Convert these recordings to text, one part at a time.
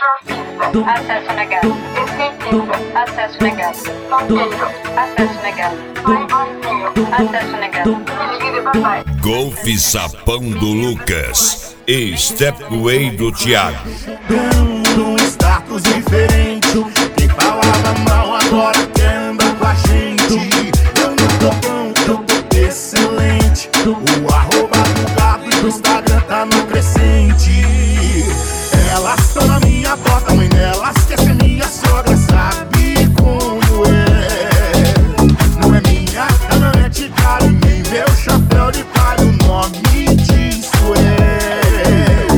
Acesso negado. Acesso negado. Acesso negado. Acesso negado. Golf Sapão do Lucas e Stepway do Thiago. Dando um status diferente. Quem falava mal agora quer andar com a gente. Eu não tô pronto, eu tô excelente. O arroba do gado e do Instagram tá no crescente. Elas estão na minha porta, mãe delas quer ser minha sogra, sabe como é? Não é minha caminhonete cara e nem meu chapéu de palha, o nome disso é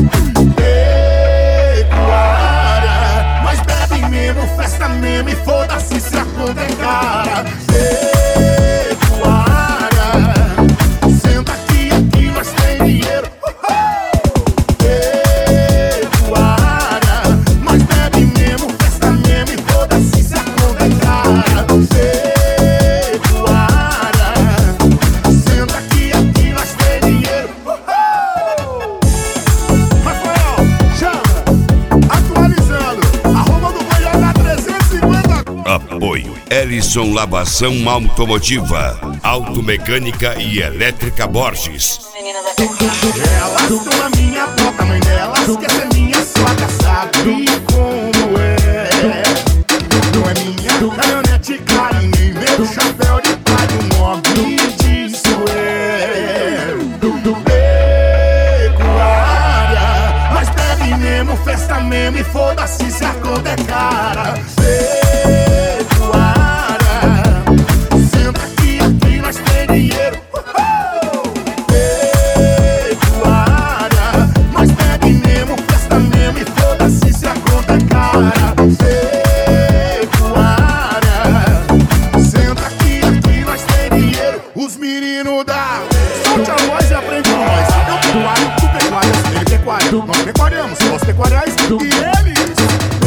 pecuária. Mas bebe mesmo, festa mesmo e foda-se se a conta é cara. Pecuária, senta aqui, aqui nós tem dinheiro. Apoio Ellison Lavação Automotiva, Automecânica e Elétrica Borges. Elas estão na minha porta, mãe delas quer ser minha sogra, sabe como é? Não é minha caminhonete cara e nem meu chapéu de palha, o nome disso é pecuária. Mas bebe mesmo, festa mesmo e foda-se se a conta é cara. Os meninos da solte a voz e aprende com nós. Eu pecuário, tu pecuárias, ele pecuário. Nós pecuariamos, nós pecuariais e eles